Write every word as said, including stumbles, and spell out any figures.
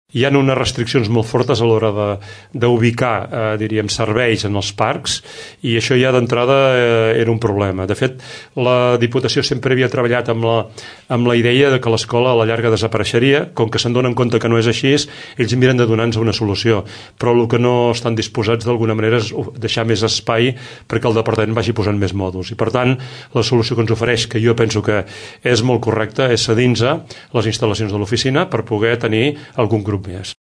Hi ha unes restriccions molt fortes a l'hora d'ubicar, eh, diríem, serveis en els parcs, i això ja d'entrada eh, era un problema. De fet, la Diputació sempre havia treballat amb la, amb la idea de que l'escola a la llarga desapareixeria. Com que se'n donen compte que no és així, ells miren de donar-nos una solució. Però el que no estan disposats d'alguna manera és deixar més espai perquè el departament vagi posant més mòduls. I per tant, la solució que ens ofereix, que jo penso que és molt correcta, és cedir-nos les instal·lacions de l'oficina per poder tenir algun grup més.